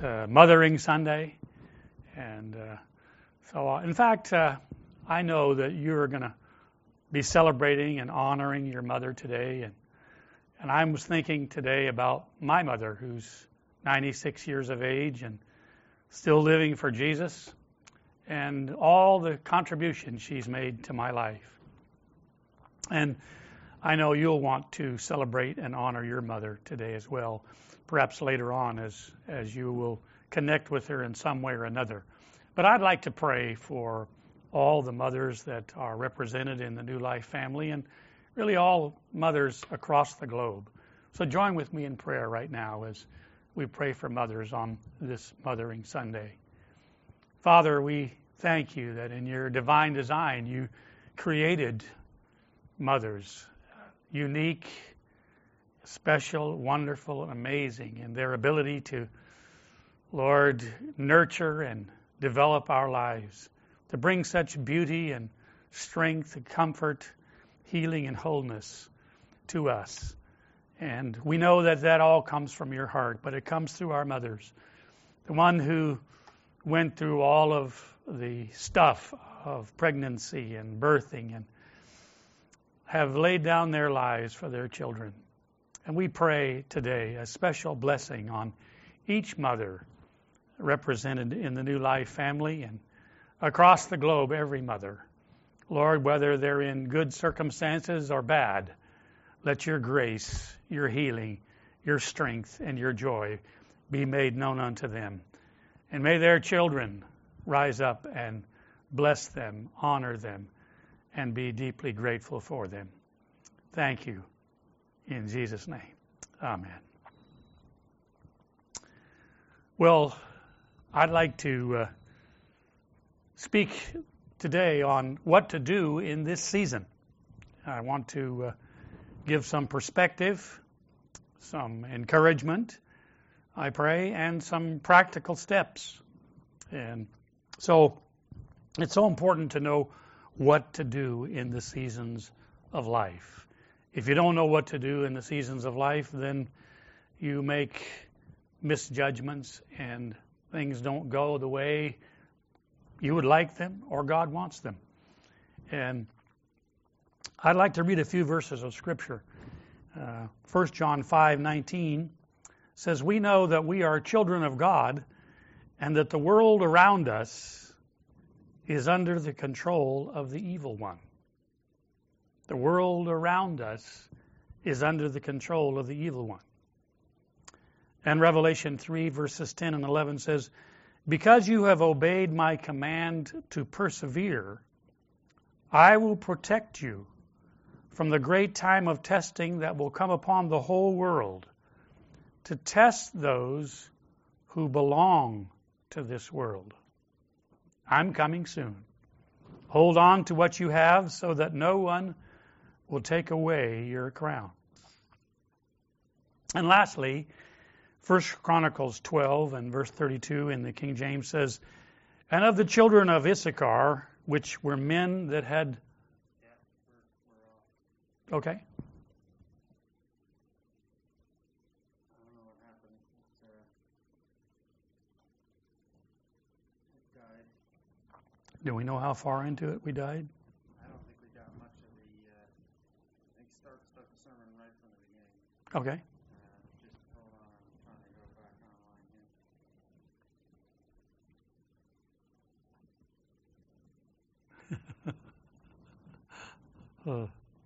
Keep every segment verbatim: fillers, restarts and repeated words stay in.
uh, Mothering Sunday. And uh, so, uh, in fact, uh, I know that you're going to be celebrating and honoring your mother today. And, and I was thinking today about my mother, who's ninety-six years of age and still living for Jesus, and all the contributions she's made to my life. And I know you'll want to celebrate and honor your mother today as well, perhaps later on as, as you will connect with her in some way or another. But I'd like to pray for all the mothers that are represented in the New Life family and really all mothers across the globe. So join with me in prayer right now as we pray for mothers on this Mothering Sunday. Father, we thank you that in your divine design you created mothers, unique, special, wonderful, and amazing in their ability to, Lord, nurture and develop our lives, to bring such beauty and strength and comfort, healing and wholeness to us. And we know that that all comes from your heart, but it comes through our mothers, the one who went through all of the stuff of pregnancy and birthing and have laid down their lives for their children. And we pray today a special blessing on each mother represented in the New Life family and across the globe, every mother. Lord, whether they're in good circumstances or bad, let your grace, your healing, your strength, and your joy be made known unto them. And may their children rise up and bless them, honor them, and be deeply grateful for them. Thank you. In Jesus' name, amen. Well, I'd like to uh, speak today on what to do in this season. I want to uh, give some perspective, some encouragement, I pray, and some practical steps. And so it's so important to know what to do in the seasons of life. If you don't know what to do in the seasons of life, then you make misjudgments and things don't go the way you would like them or God wants them. And I'd like to read a few verses of Scripture. Uh, First John five nineteen says, "We know that we are children of God and that the world around us is under the control of the evil one." The world around us is under the control of the evil one. And Revelation three verses ten and eleven says, "Because you have obeyed my command to persevere, I will protect you from the great time of testing that will come upon the whole world to test those who belong to this world. I'm coming soon. Hold on to what you have so that no one will take away your crown." And lastly, First Chronicles twelve and verse thirty-two in the King James says, "And of the children of Issachar, which were men that had..." Okay. I don't know what happened. It, uh, it died. Do we know how far into it we died? I don't think we got much of the. Uh, I think start start the sermon right from the beginning. Okay. Uh, just hold on, I'm trying to go back online here. uh.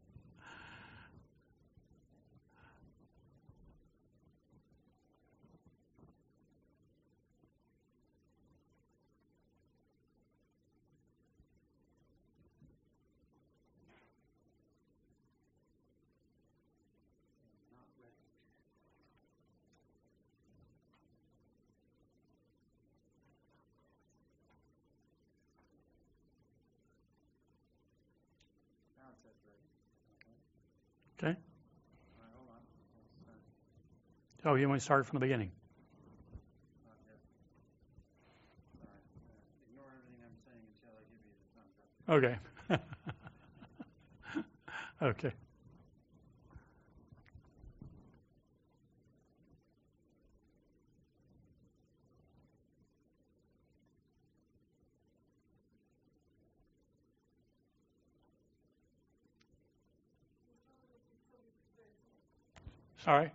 Not ready. Now it says ready. Okay. Okay. All right, hold on. Let's, uh, Oh, you want to start from the beginning? not yet. Sorry. Uh, ignore everything I'm saying until I give you the thumbs up. Okay. Okay. Sorry?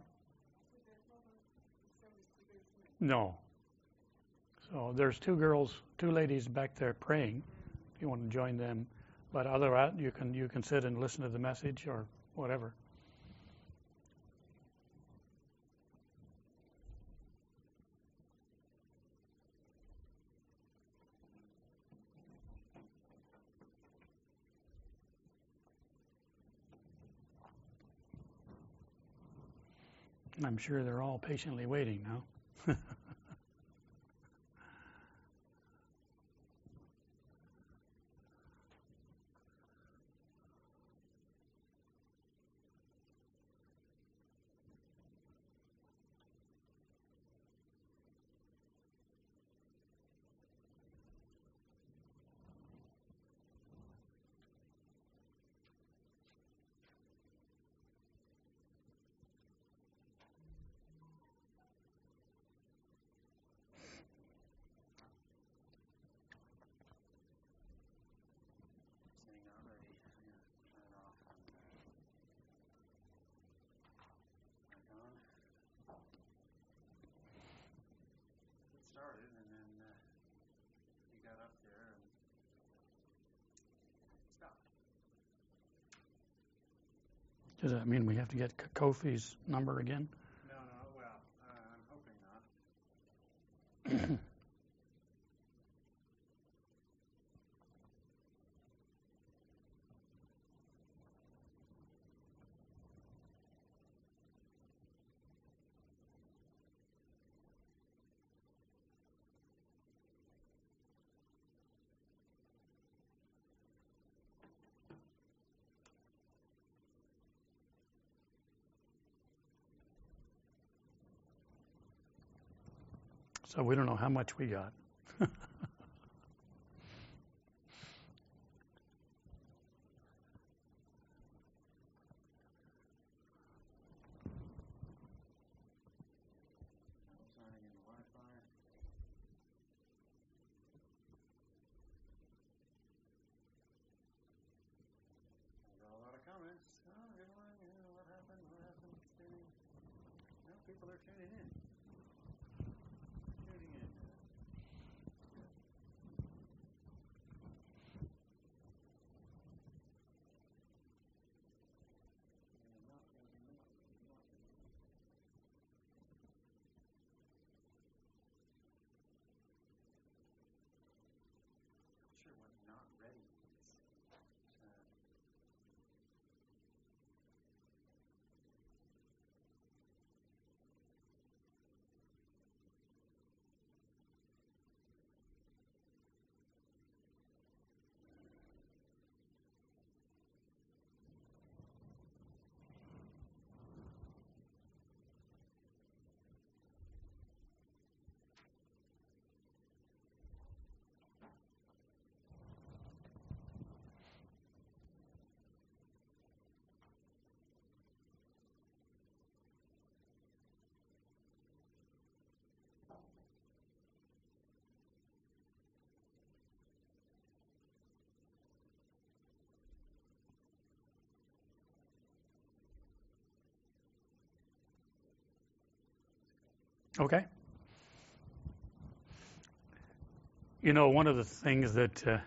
No. So there's two girls, two ladies back there praying. If you want to join them, but other that you can you can sit and listen to the message or whatever. I'm sure they're all patiently waiting now. Saying already. I'm gonna turn it off. Mic on. It started, and then uh, you got up there and stopped. Does that mean we have to get Kofi's number again? No, no. Well, uh, I'm hoping not. So we don't know how much we got. Signing in the Wi-Fi. I got a lot of comments. Oh, good one. You know, what happened? What happened? Tuning. No, people are tuning in. Tuning in. Not sure what not ready means. Uh, Okay. You know, one of the things that uh,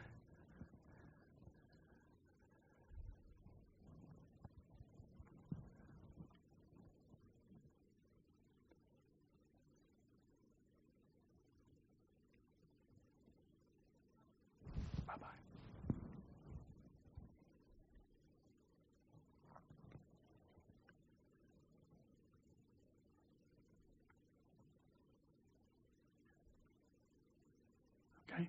bye-bye. Okay.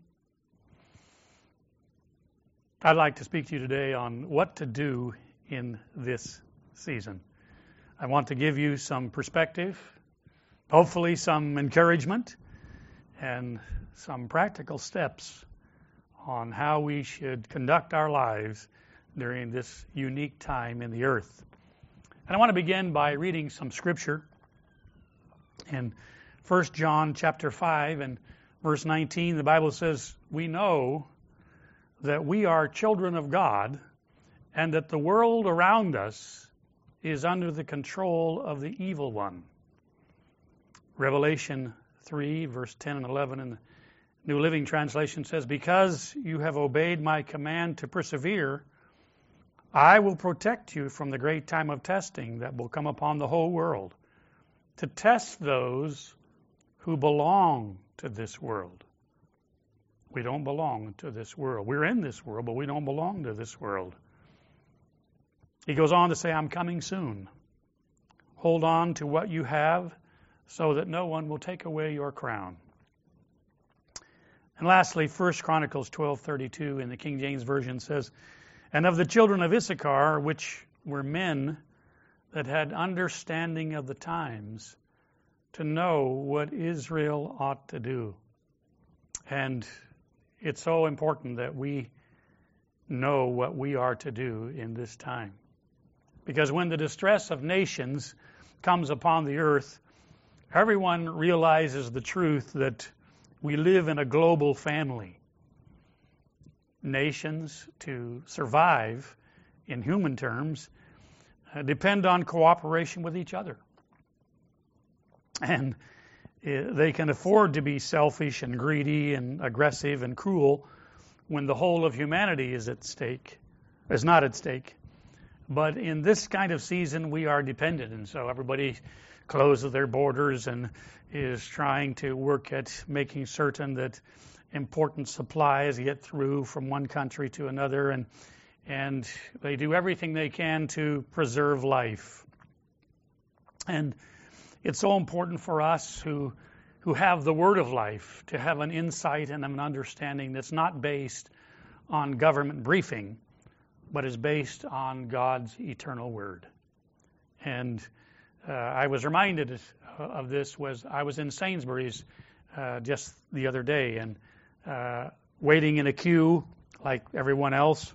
I'd like to speak to you today on what to do in this season. I want to give you some perspective, hopefully some encouragement, and some practical steps on how we should conduct our lives during this unique time in the earth. And I want to begin by reading some scripture in First John chapter five and verse nineteen. The Bible says, "We know that we are children of God, and that the world around us is under the control of the evil one. Revelation three, verse ten and eleven in the New Living Translation says, "Because you have obeyed my command to persevere, I will protect you from the great time of testing that will come upon the whole world, to test those who belong to this world." We don't belong to this world. We're in this world, but we don't belong to this world. He goes on to say, "I'm coming soon. Hold on to what you have so that no one will take away your crown." And lastly, First Chronicles twelve thirty-two in the King James Version says, "And of the children of Issachar, which were men that had understanding of the times, to know what Israel ought to do." And it's so important that we know what we are to do in this time. Because when the distress of nations comes upon the earth, everyone realizes the truth that we live in a global family. Nations, to survive in human terms, uh, depend on cooperation with each other. And uh, they can afford to be selfish and greedy and aggressive and cruel when the whole of humanity is at stake, is not at stake. But in this kind of season, we are dependent, and so everybody closes their borders and is trying to work at making certain that important supplies get through from one country to another, and and they do everything they can to preserve life. And it's so important for us who who have the word of life to have an insight and an understanding that's not based on government briefing, but is based on God's eternal word. And uh, I was reminded of this was I was in Sainsbury's uh, just the other day and uh, waiting in a queue like everyone else.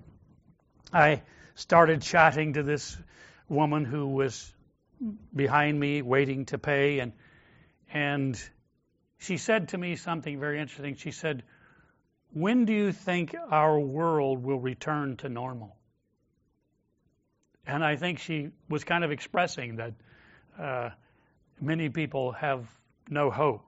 I started chatting to this woman who was behind me waiting to pay, and and she said to me something very interesting. She said, "When do you think our world will return to normal?" And I think she was kind of expressing that uh, many people have no hope,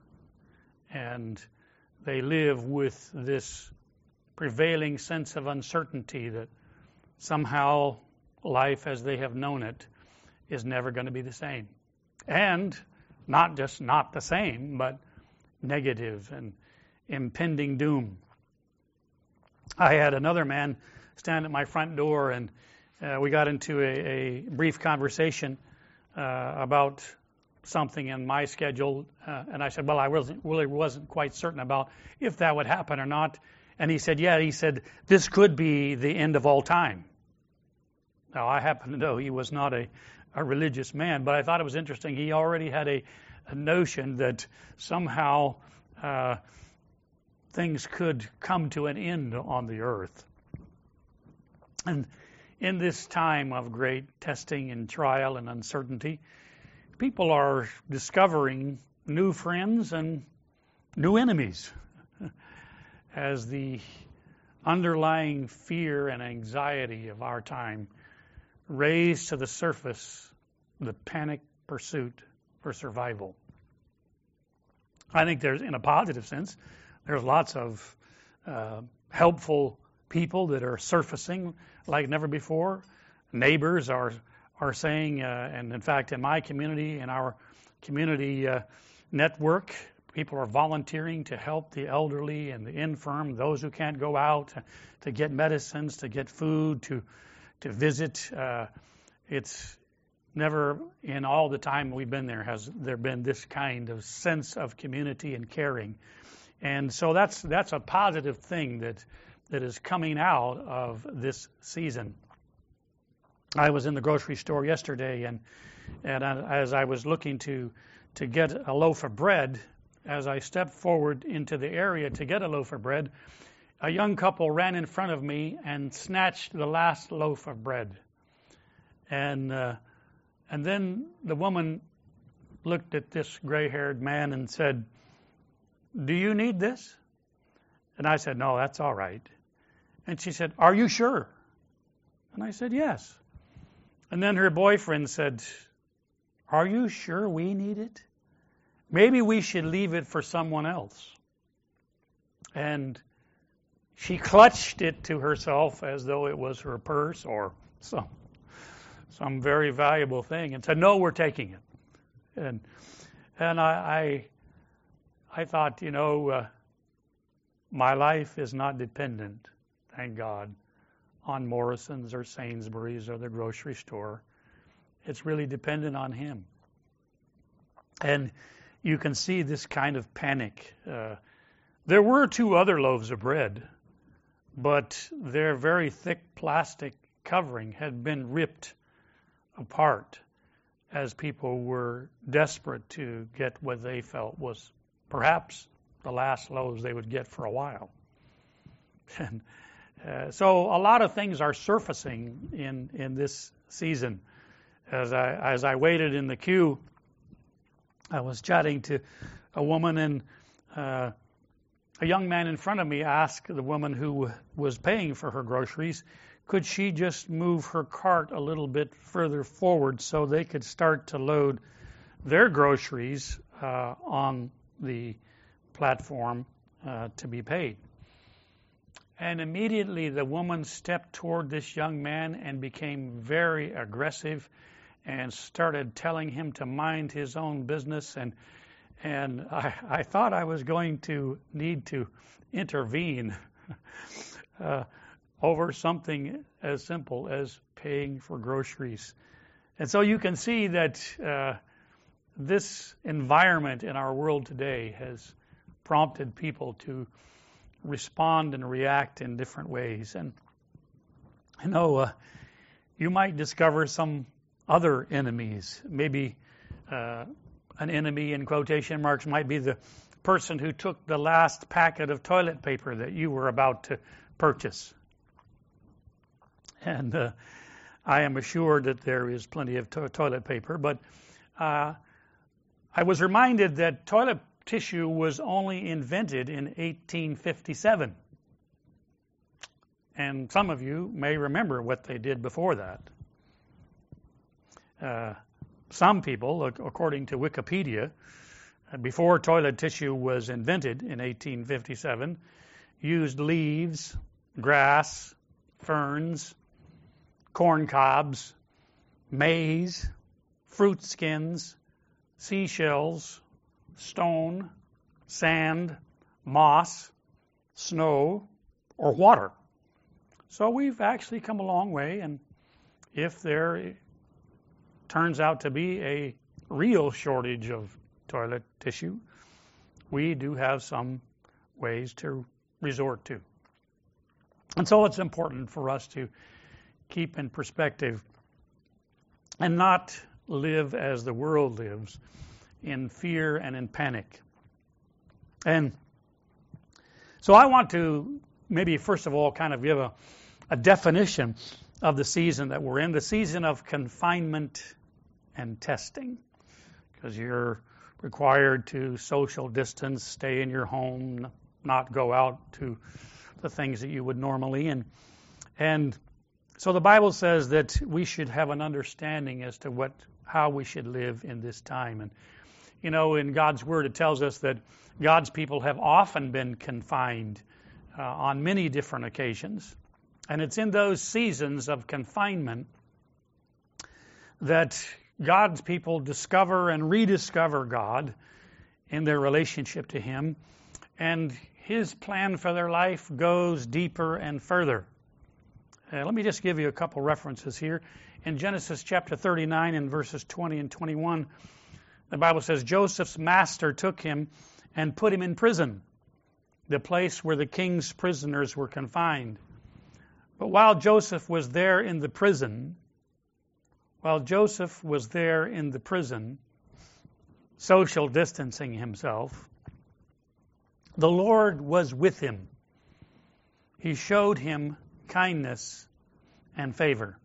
and they live with this prevailing sense of uncertainty that somehow life as they have known it is never going to be the same. And not just not the same, but negative and impending doom. I had another man stand at my front door, and uh, we got into a, a brief conversation uh, about something in my schedule, uh, and I said, well, I wasn't, really wasn't quite certain about if that would happen or not. And he said, yeah, he said, this could be the end of all time. Now, I happen to know he was not a, a religious man, but I thought it was interesting. He already had a, a notion that somehow uh, things could come to an end on the earth. And in this time of great testing and trial and uncertainty, people are discovering new friends and new enemies as the underlying fear and anxiety of our time raise to the surface the panic pursuit for survival. I think there's, in a positive sense, there's lots of uh, helpful people that are surfacing like never before. Neighbors are are saying, uh, and in fact, in my community, in our community uh, network, people are volunteering to help the elderly and the infirm, those who can't go out, to, to get medicines, to get food, to to visit. Uh, it's never, in all the time we've been there, has there been this kind of sense of community and caring. And so that's that's a positive thing that that is coming out of this season. I was in the grocery store yesterday, and and as I was looking to to get a loaf of bread, as I stepped forward into the area to get a loaf of bread, a young couple ran in front of me and snatched the last loaf of bread. And uh, and then the woman looked at this gray-haired man and said, "Do you need this?" And I said, "No, that's all right." And she said, "Are you sure?" And I said, "Yes." And then her boyfriend said, "Are you sure we need it? Maybe we should leave it for someone else." And she clutched it to herself as though it was her purse or some some very valuable thing, and said, "No, we're taking it." And and I I, I thought, you know, uh, my life is not dependent, thank God, on Morrison's or Sainsbury's or the grocery store. It's really dependent on Him. And you can see this kind of panic. Uh, there were two other loaves of bread, but their very thick plastic covering had been ripped apart as people were desperate to get what they felt was perhaps the last loaves they would get for a while. And uh, so a lot of things are surfacing in, in this season. As I as I waited in the queue, I was chatting to a woman, and uh, a young man in front of me asked the woman who was paying for her groceries, could she just move her cart a little bit further forward so they could start to load their groceries uh, on the platform uh, to be paid. And immediately the woman stepped toward this young man and became very aggressive and started telling him to mind his own business. And and I, I thought I was going to need to intervene uh, over something as simple as paying for groceries. And so you can see that uh, this environment in our world today has prompted people to respond and react in different ways. And you know, uh, you might discover some other enemies. Maybe uh, an enemy in quotation marks might be the person who took the last packet of toilet paper that you were about to purchase. And uh, I am assured that there is plenty of to- toilet paper, but uh, I was reminded that toilet tissue was only invented in eighteen fifty-seven. And some of you may remember what they did before that. Uh, some people, according to Wikipedia, before toilet tissue was invented in eighteen fifty-seven, used leaves, grass, ferns, corn cobs, maize, fruit skins, seashells, stone, sand, moss, snow, or water. So we've actually come a long way, and if there turns out to be a real shortage of toilet tissue, we do have some ways to resort to. And so it's important for us to keep in perspective and not live as the world lives, in fear and in panic. And so I want to maybe first of all kind of give a, a definition of the season that we're in, the season of confinement and testing, because you're required to social distance, stay in your home, not go out to the things that you would normally. And and so the Bible says that we should have an understanding as to what how we should live in this time. And you know, in God's Word, it tells us that God's people have often been confined uh, on many different occasions. And it's in those seasons of confinement that God's people discover and rediscover God in their relationship to Him. And His plan for their life goes deeper and further. Uh, let me just give you a couple references here. In Genesis chapter thirty-nine and verses twenty and twenty-one, the Bible says, Joseph's master took him and put him in prison, the place where the king's prisoners were confined. But while Joseph was there in the prison, while Joseph was there in the prison, social distancing himself, the Lord was with him. He showed him kindness and favor.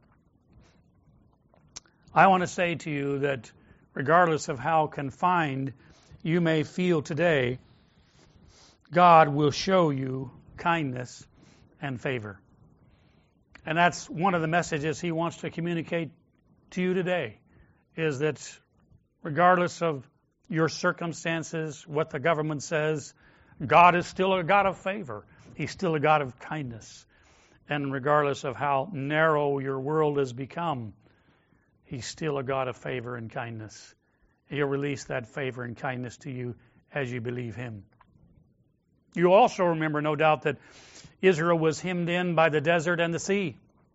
I want to say to you that regardless of how confined you may feel today, God will show you kindness and favor. And that's one of the messages He wants to communicate to you today is that regardless of your circumstances, what the government says, God is still a God of favor. He's still a God of kindness. And regardless of how narrow your world has become, He's still a God of favor and kindness. He'll release that favor and kindness to you as you believe Him. You also remember, no doubt, that Israel was hemmed in by the desert and the sea.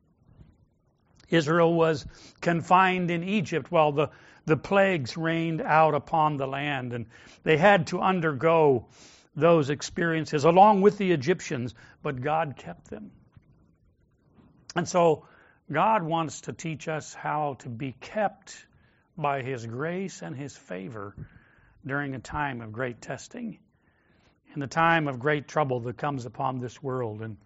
Israel was confined in Egypt while the, the plagues rained out upon the land, and they had to undergo those experiences along with the Egyptians, but God kept them. And so God wants to teach us how to be kept by His grace and His favor during a time of great testing, in the time of great trouble that comes upon this world. And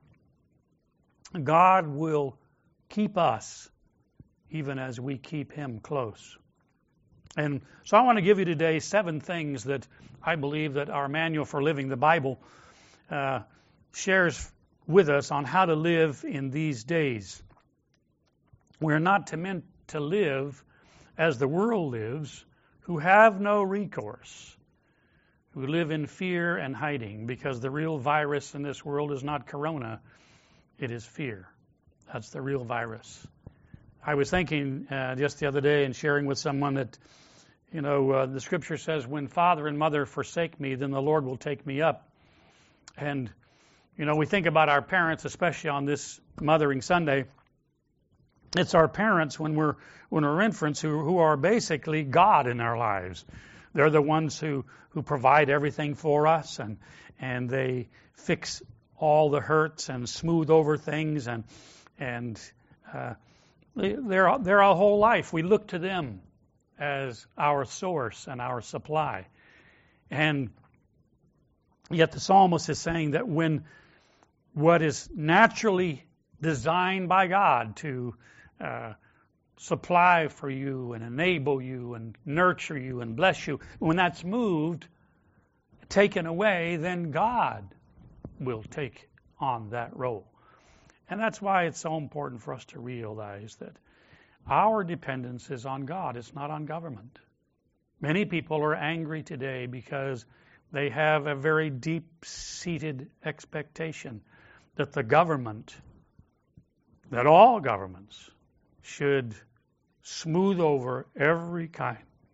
God will keep us even as we keep Him close. And so I want to give you today seven things that I believe that our Manual for Living the Bible uh, shares with us on how to live in these days. We're not to meant to live as the world lives, who have no recourse, who live in fear and hiding, because the real virus in this world is not corona, it is fear. That's the real virus. I was thinking uh, just the other day and sharing with someone that, you know, uh, the Scripture says, when father and mother forsake me, then the Lord will take me up. And, you know, we think about our parents, especially on this Mothering Sunday. It's our parents when we're when we're infants who, who are basically God in our lives. They're the ones who, who provide everything for us, and and they fix all the hurts and smooth over things, and and uh, they're they're our whole life. We look to them as our source and our supply. And yet the psalmist is saying that when what is naturally designed by God to uh, supply for you and enable you and nurture you and bless you, when that's moved, taken away, then God will take on that role. And that's why it's so important for us to realize that our dependence is on God. It's not on government. Many people are angry today because they have a very deep-seated expectation that the government, that all governments, should smooth over every kind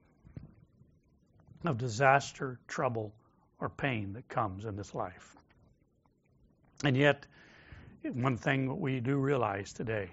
of disaster, trouble, or pain that comes in this life. And yet, one thing we do realize today,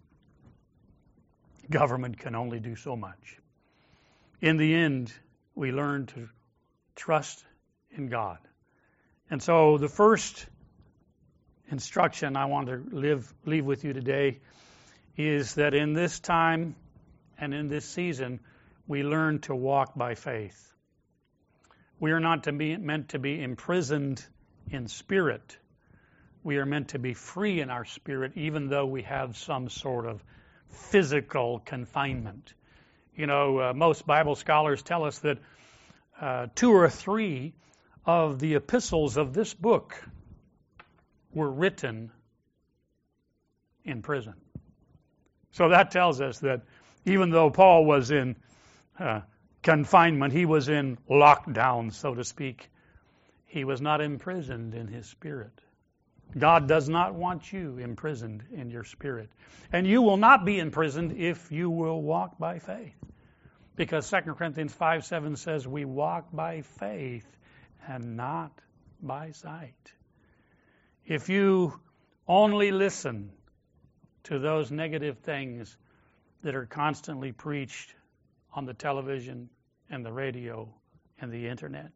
government can only do so much. In the end, we learn to trust in God. And so the first instruction I want to live, leave with you today is that in this time and in this season, we learn to walk by faith. We are not to be, meant to be imprisoned in spirit. We are meant to be free in our spirit, even though we have some sort of physical confinement. You know, uh, most Bible scholars tell us that uh, two or three of the epistles of this book were written in prison. So that tells us that even though Paul was in uh, confinement, he was in lockdown, so to speak, he was not imprisoned in his spirit. God does not want you imprisoned in your spirit. And you will not be imprisoned if you will walk by faith. Because Second Corinthians five seven says we walk by faith and not by sight. If you only listen to those negative things that are constantly preached on the television and the radio and the internet,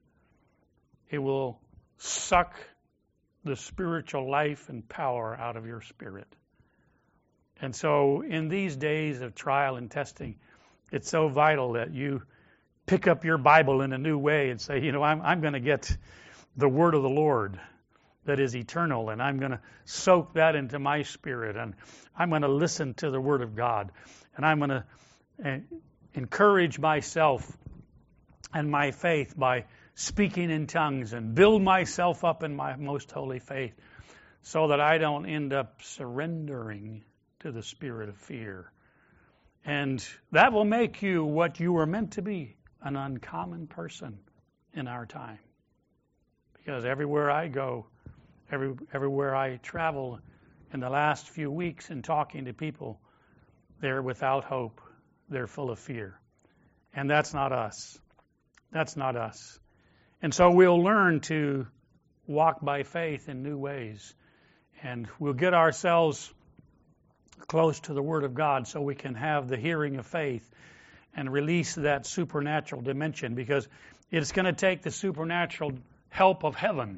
it will suck the spiritual life and power out of your spirit. And so in these days of trial and testing, it's so vital that you pick up your Bible in a new way and say, you know, I'm, I'm going to get the word of the Lord that is eternal, and I'm going to soak that into my spirit, and I'm going to listen to the word of God, and I'm going to uh, encourage myself and my faith by speaking in tongues and build myself up in my most holy faith so that I don't end up surrendering to the spirit of fear And that will make you what you were meant to be, an uncommon person in our time. Because everywhere I go, every, everywhere I travel in the last few weeks and talking to people, they're without hope. They're full of fear. And that's not us. That's not us. And so we'll learn to walk by faith in new ways. And we'll get ourselves close to the Word of God so we can have the hearing of faith and release that supernatural dimension, because it's going to take the supernatural help of heaven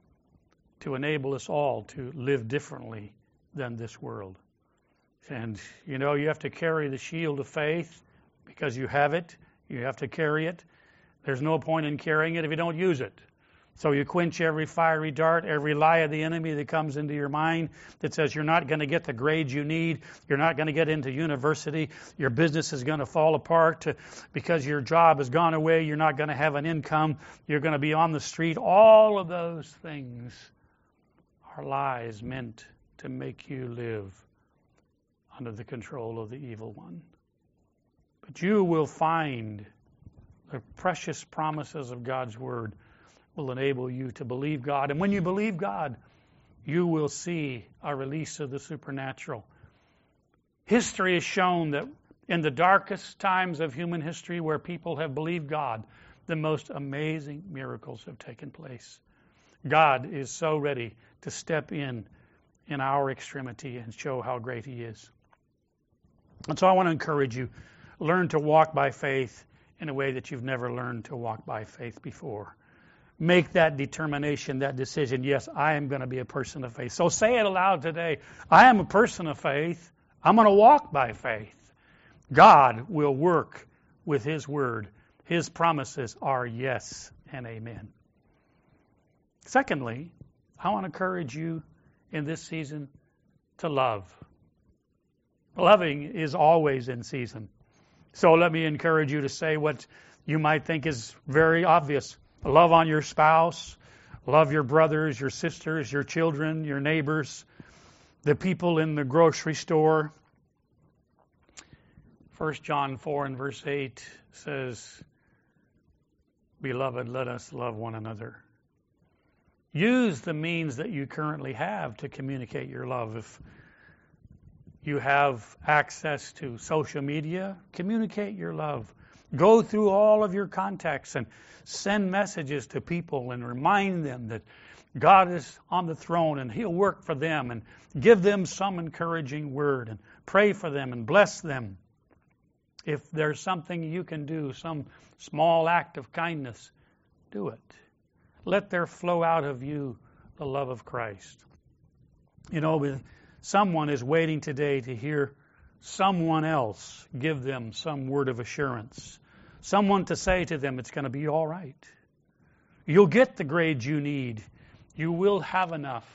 to enable us all to live differently than this world. And, you know, you have to carry the shield of faith because you have it. You have to carry it. There's no point in carrying it if you don't use it. So you quench every fiery dart, every lie of the enemy that comes into your mind that says you're not going to get the grades you need, you're not going to get into university, your business is going to fall apart to, because your job has gone away, you're not going to have an income, you're going to be on the street. All of those things are lies meant to make you live under the control of the evil one. But you will find the precious promises of God's Word will enable you to believe God. And when you believe God, you will see a release of the supernatural. History has shown that in the darkest times of human history where people have believed God, the most amazing miracles have taken place. God is so ready to step in in our extremity and show how great He is. And so I want to encourage you, learn to walk by faith in a way that you've never learned to walk by faith before. Make that determination, that decision. Yes, I am going to be a person of faith. So say it aloud today. I am a person of faith. I'm going to walk by faith. God will work with His Word. His promises are yes and amen. Secondly, I want to encourage you in this season to love. Loving is always in season. So let me encourage you to say what you might think is very obvious. Love on your spouse, love your brothers, your sisters, your children, your neighbors, the people in the grocery store. First John four and verse eight says, Beloved, let us love one another. Use the means that you currently have to communicate your love. If you have access to social media, communicate your love. Go through all of your contacts and send messages to people and remind them that God is on the throne and He'll work for them, and give them some encouraging word and pray for them and bless them. If there's something you can do, some small act of kindness, do it. Let there flow out of you the love of Christ. You know, someone is waiting today to hear someone else give them some word of assurance. Someone to say to them, it's going to be all right. You'll get the grades you need. You will have enough.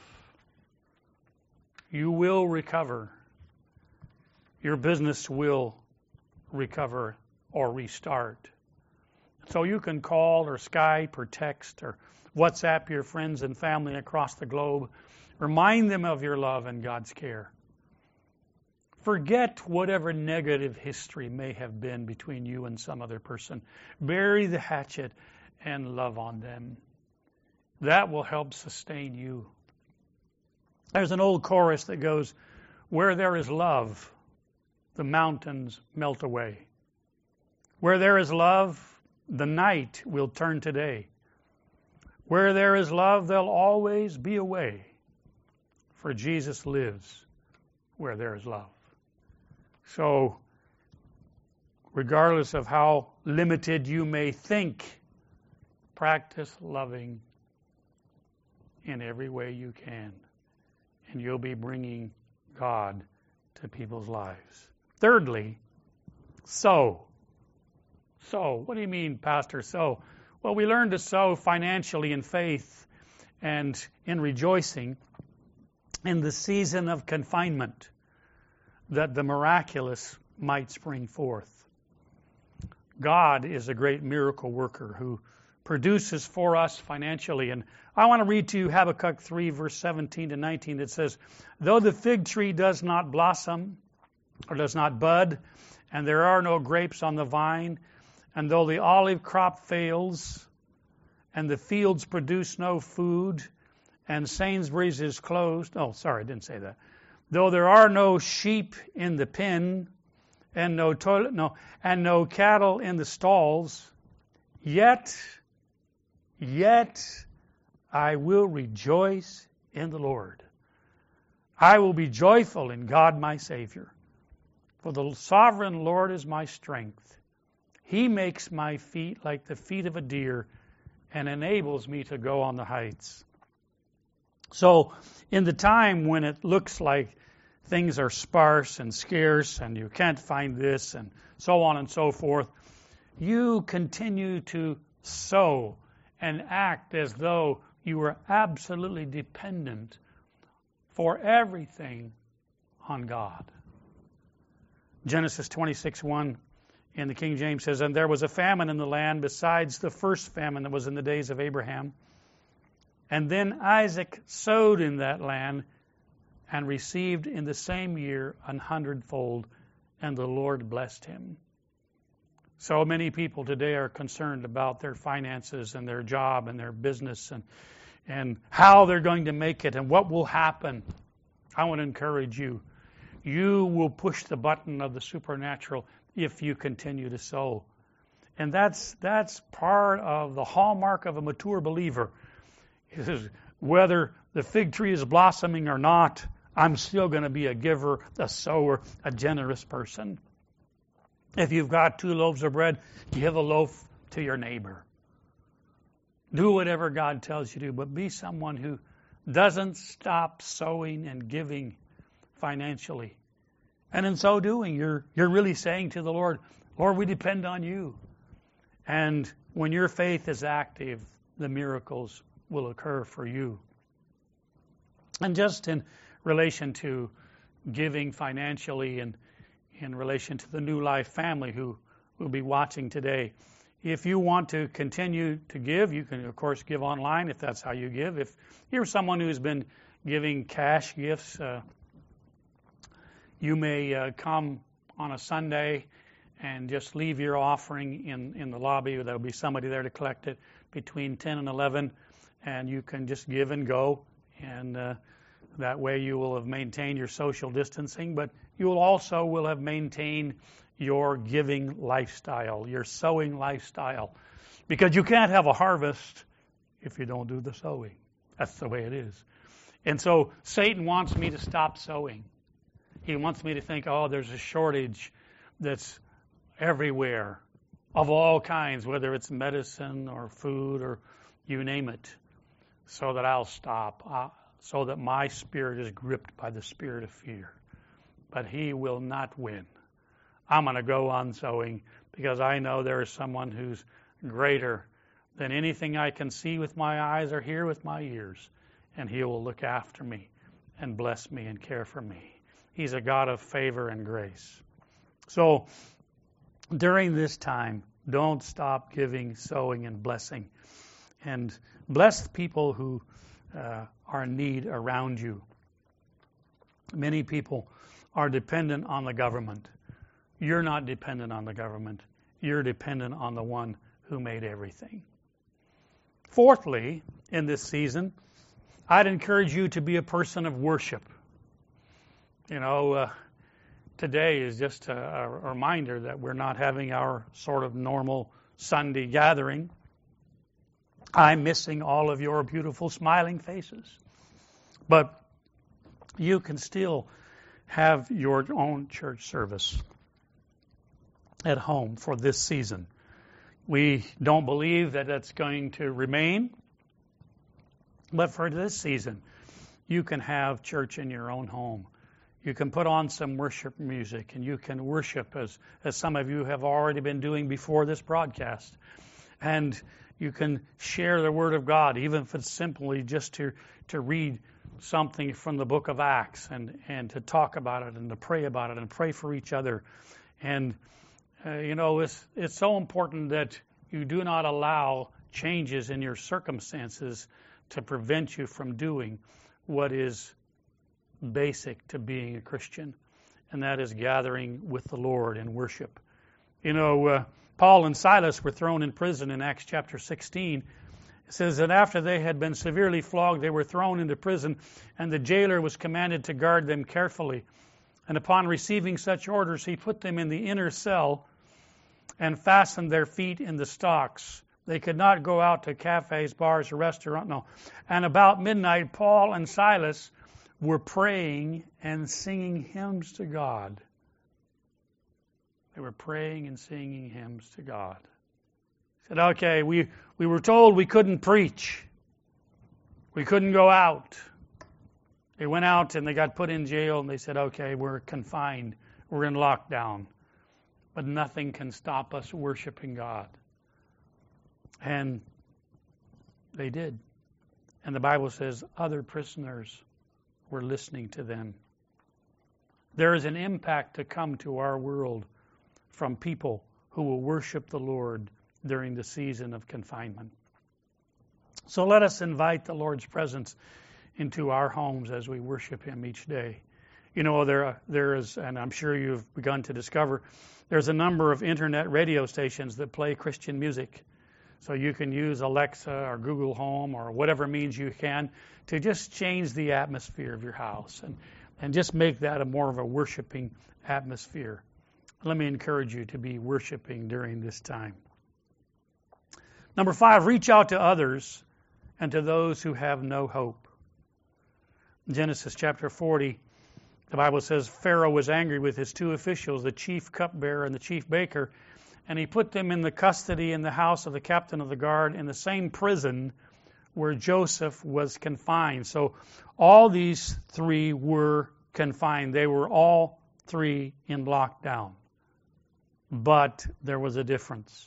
You will recover. Your business will recover or restart. So you can call or Skype or text or WhatsApp your friends and family across the globe. Remind them of your love and God's care. Forget whatever negative history may have been between you and some other person. Bury the hatchet and love on them. That will help sustain you. There's an old chorus that goes, where there is love, the mountains melt away. Where there is love, the night will turn to day. Where there is love, there'll always be a way. For Jesus lives where there is love. So, regardless of how limited you may think, practice loving in every way you can. And you'll be bringing God to people's lives. Thirdly, sow. Sow. What do you mean, Pastor, sow? Well, we learn to sow financially in faith and in rejoicing in the season of confinement, that the miraculous might spring forth. God is a great miracle worker who produces for us financially. And I want to read to you Habakkuk three, verse seventeen to nineteen. It says, though the fig tree does not blossom or does not bud, and there are no grapes on the vine, and though the olive crop fails, and the fields produce no food, and Sainsbury's is closed. Oh, sorry, I didn't say that. Though there are no sheep in the pen, and no toilet, no, and no cattle in the stalls, yet, yet I will rejoice in the Lord. I will be joyful in God my Savior. For the sovereign Lord is my strength. He makes my feet like the feet of a deer and enables me to go on the heights. So, in the time when it looks like things are sparse and scarce and you can't find this and so on and so forth, you continue to sow and act as though you were absolutely dependent for everything on God. Genesis twenty-six one in the King James says, "And there was a famine in the land besides the first famine that was in the days of Abraham. And then Isaac sowed in that land and received in the same year an hundredfold, and the Lord blessed him." So many people today are concerned about their finances and their job and their business and, and how they're going to make it and what will happen. I want to encourage you. You will push the button of the supernatural if you continue to sow. And that's that's part of the hallmark of a mature believer. He says, whether the fig tree is blossoming or not, I'm still going to be a giver, a sower, a generous person. If you've got two loaves of bread, give a loaf to your neighbor. Do whatever God tells you to, but be someone who doesn't stop sowing and giving financially. And in so doing, you're you're really saying to the Lord, Lord, we depend on you. And when your faith is active, the miracles will occur for you. And just in relation to giving financially and in relation to the New Life family who will be watching today, if you want to continue to give, you can, of course, give online if that's how you give. If you're someone who's been giving cash gifts, uh, you may uh, come on a Sunday and just leave your offering in, in the lobby. There will be somebody there to collect it between ten and eleven, and you can just give and go. And uh, that way you will have maintained your social distancing, but you will also will have maintained your giving lifestyle, your sowing lifestyle. Because you can't have a harvest if you don't do the sowing. That's the way it is. And so Satan wants me to stop sowing. He wants me to think, oh, there's a shortage that's everywhere of all kinds, whether it's medicine or food or you name it, so that I'll stop, uh, so that my spirit is gripped by the spirit of fear. But he will not win. I'm going to go on sowing because I know there is someone who's greater than anything I can see with my eyes or hear with my ears, and he will look after me and bless me and care for me. He's a God of favor and grace. So during this time, don't stop giving, sowing, and blessing. And bless people who uh, are in need around you. Many people are dependent on the government. You're not dependent on the government. You're dependent on the one who made everything. Fourthly, in this season, I'd encourage you to be a person of worship. You know, uh, today is just a, a reminder that we're not having our sort of normal Sunday gathering. I'm missing all of your beautiful smiling faces. But you can still have your own church service at home for this season. We don't believe that that's going to remain. But for this season, you can have church in your own home. You can put on some worship music, and you can worship as, as some of you have already been doing before this broadcast. And you can share the Word of God, even if it's simply just to, to read something from the book of Acts and, and to talk about it and to pray about it and pray for each other. And, uh, you know, it's, it's so important that you do not allow changes in your circumstances to prevent you from doing what is basic to being a Christian. and that is gathering with the Lord in worship. You know, uh, Paul and Silas were thrown in prison in Acts chapter sixteen. It says that after they had been severely flogged, they were thrown into prison, and the jailer was commanded to guard them carefully. And upon receiving such orders, he put them in the inner cell and fastened their feet in the stocks. They could not go out to cafes, bars, or restaurants. No. And about midnight, Paul and Silas were praying and singing hymns to God. They were praying and singing hymns to God. He said, okay, we, we were told we couldn't preach. We couldn't go out. They went out and they got put in jail, and they said, okay, we're confined. We're in lockdown. But nothing can stop us worshiping God. And they did. And the Bible says other prisoners were listening to them. There is an impact to come to our world from people who will worship the Lord during the season of confinement. So let us invite the Lord's presence into our homes as we worship Him each day. You know, there there is, and I'm sure you've begun to discover, there's a number of internet radio stations that play Christian music. So you can use Alexa or Google Home or whatever means you can to just change the atmosphere of your house and, and just make that a more of a worshiping atmosphere. Let me encourage you to be worshiping during this time. Number five, reach out to others and to those who have no hope. In Genesis chapter forty, the Bible says Pharaoh was angry with his two officials, the chief cupbearer and the chief baker, and he put them in the custody in the house of the captain of the guard in the same prison where Joseph was confined. So all these three were confined. They were all three in lockdown. But there was a difference.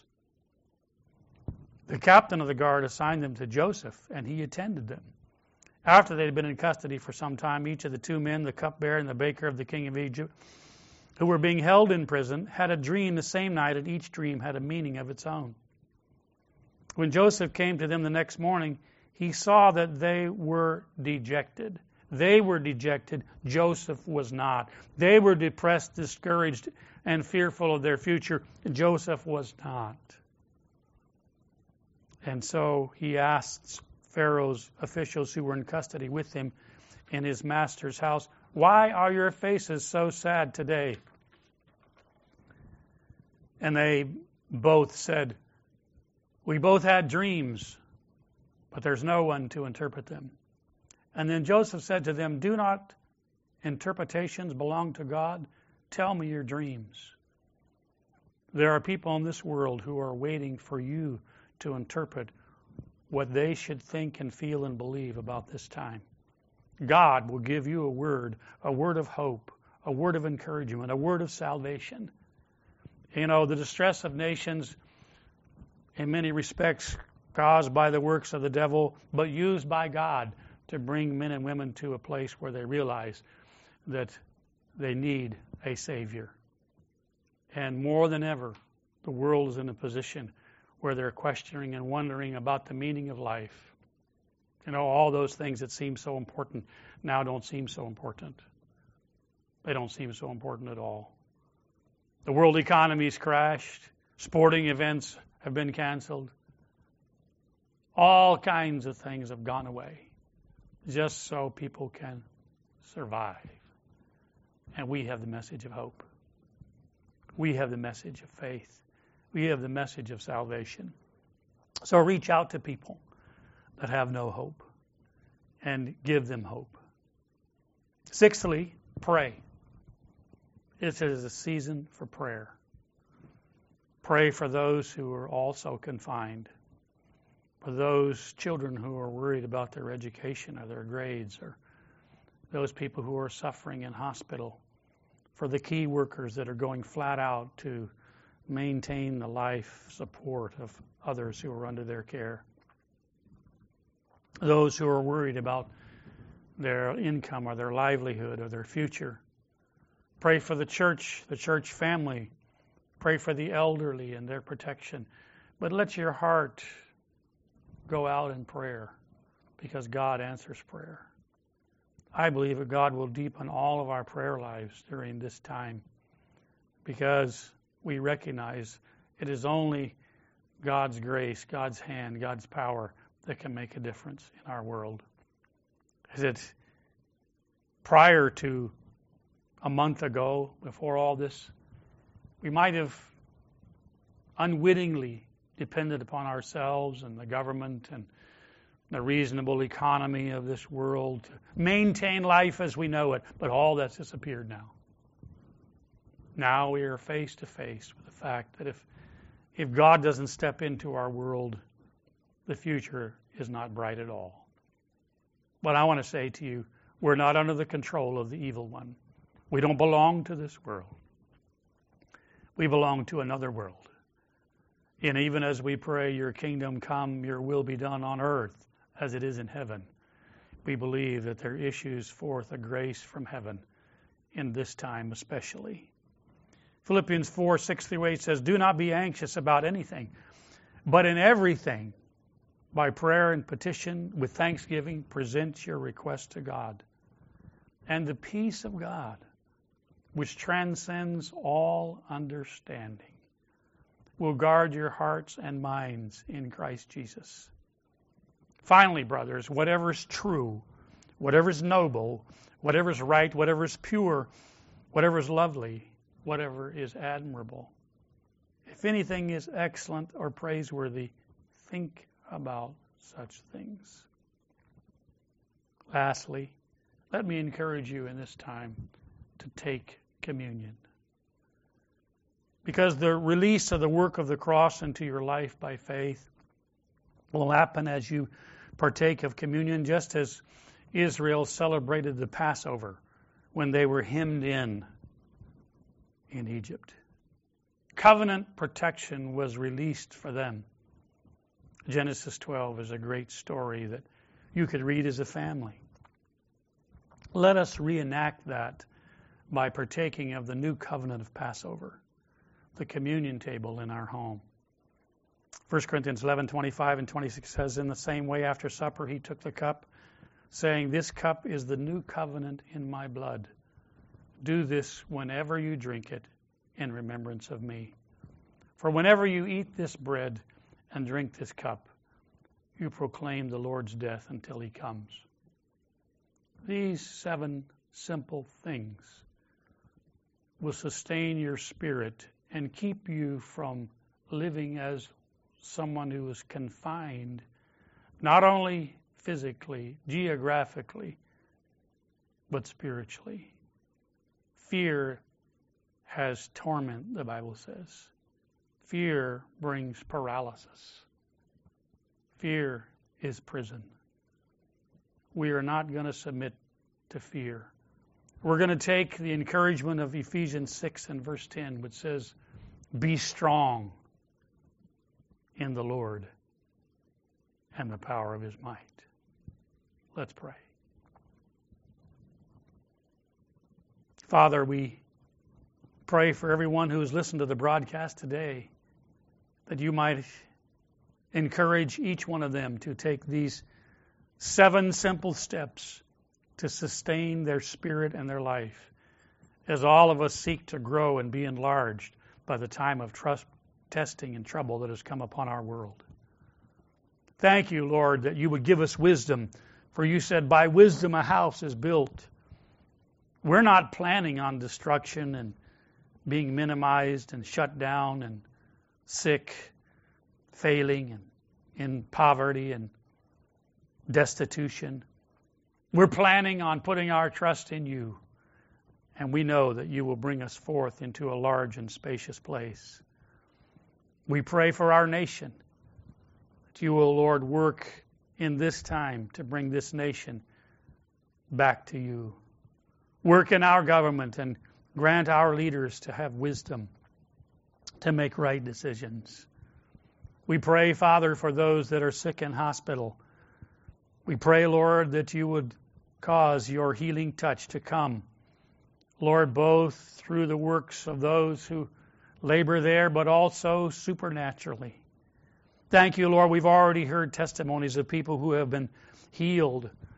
The captain of the guard assigned them to Joseph, and he attended them. After they had been in custody for some time, each of the two men, the cupbearer and the baker of the king of Egypt, who were being held in prison, had a dream the same night, and each dream had a meaning of its own. When Joseph came to them the next morning, he saw that they were dejected. They were dejected. Joseph was not. They were depressed, discouraged, and fearful of their future. Joseph was not. And so he asked Pharaoh's officials who were in custody with him in his master's house, "Why are your faces so sad today?" And they both said, "We both had dreams, but there's no one to interpret them." And then Joseph said to them, "Do not interpretations belong to God? Tell me your dreams." There are people in this world who are waiting for you to interpret what they should think and feel and believe about this time. God will give you a word, a word of hope, a word of encouragement, a word of salvation. You know, the distress of nations, in many respects, caused by the works of the devil, but used by God to bring men and women to a place where they realize that they need a Savior. And more than ever, the world is in a position where they're questioning and wondering about the meaning of life. You know, all those things that seem so important now don't seem so important. They don't seem so important at all. The world economy's crashed. Sporting events have been canceled. All kinds of things have gone away just so people can survive. And we have the message of hope. We have the message of faith. We have the message of salvation. So reach out to people that have no hope and give them hope. Sixthly, pray. It is a season for prayer. Pray for those who are also confined, for those children who are worried about their education or their grades, or those people who are suffering in hospital, for the key workers that are going flat out to maintain the life support of others who are under their care, those who are worried about their income or their livelihood or their future. Pray for the church, the church family. Pray for the elderly and their protection. But let your heart go out in prayer, because God answers prayer. I believe that God will deepen all of our prayer lives during this time, because we recognize it is only God's grace, God's hand, God's power that can make a difference in our world. Is it prior to a month ago, before all this, we might have unwittingly depended upon ourselves and the government and the reasonable economy of this world to maintain life as we know it, but all that's disappeared now. Now we are face to face with the fact that if if God doesn't step into our world, the future is not bright at all. But I want to say to you, we're not under the control of the evil one. We don't belong to this world. We belong to another world. And even as we pray, your kingdom come, your will be done on earth as it is in heaven, we believe that there issues forth a grace from heaven in this time especially. Philippians four, six through eight says, do not be anxious about anything, but in everything, by prayer and petition, with thanksgiving, present your request to God. And the peace of God, which transcends all understanding, will guard your hearts and minds in Christ Jesus. Finally, brothers, whatever is true, whatever is noble, whatever is right, whatever is pure, whatever is lovely, whatever is admirable, if anything is excellent or praiseworthy, think about such things. Lastly, let me encourage you in this time to take communion. Because the release of the work of the cross into your life by faith will happen as you partake of communion, just as Israel celebrated the Passover when they were hemmed in in Egypt. Covenant protection was released for them. Genesis twelve is a great story that you could read as a family. Let us reenact that by partaking of the new covenant of Passover, the communion table in our home. First Corinthians eleven, twenty-five and twenty-six says, in the same way after supper he took the cup, saying, this cup is the new covenant in my blood. Do this whenever you drink it in remembrance of me. For whenever you eat this bread and drink this cup, you proclaim the Lord's death until he comes. These seven simple things will sustain your spirit and keep you from living as someone who is confined, not only physically, geographically, but spiritually. Fear has torment, the Bible says. Fear brings paralysis. Fear is prison. We are not going to submit to fear. We're going to take the encouragement of Ephesians six and verse ten, which says, be strong in the Lord and the power of his might. Let's pray. Father, we pray for everyone who has listened to the broadcast today, that you might encourage each one of them to take these seven simple steps to sustain their spirit and their life, as all of us seek to grow and be enlarged by the time of trust, testing and trouble that has come upon our world. Thank you, Lord, that you would give us wisdom, for you said, by wisdom a house is built. We're not planning on destruction and being minimized and shut down and sick, failing and in poverty and destitution. We're planning on putting our trust in you, and we know that you will bring us forth into a large and spacious place. We pray for our nation, that you will, Lord, work in this time to bring this nation back to you. Work in our government and grant our leaders to have wisdom to make right decisions. We pray, Father, for those that are sick in hospital. We pray, Lord, that you would cause your healing touch to come, Lord, both through the works of those who labor there, but also supernaturally. Thank you, Lord. We've already heard testimonies of people who have been healed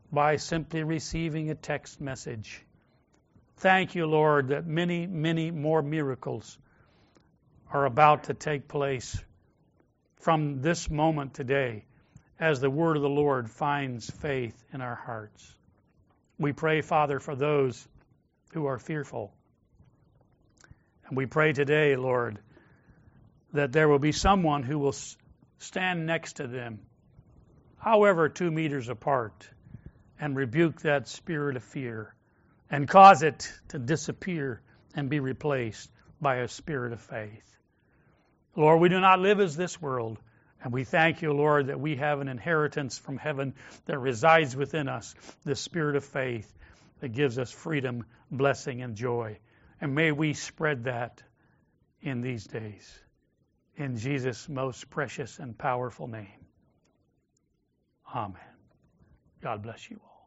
by simply receiving a text message. Thank you, Lord, that many, many more miracles are about to take place from this moment today as the word of the Lord finds faith in our hearts. We pray, Father, for those who are fearful. And we pray today, Lord, that there will be someone who will stand next to them, however two meters apart, and rebuke that spirit of fear and cause it to disappear and be replaced by a spirit of faith. Lord, we do not live as this world, and we thank you, Lord, that we have an inheritance from heaven that resides within us, the spirit of faith that gives us freedom, blessing, and joy. And may we spread that in these days. In Jesus' most precious and powerful name. Amen. God bless you all.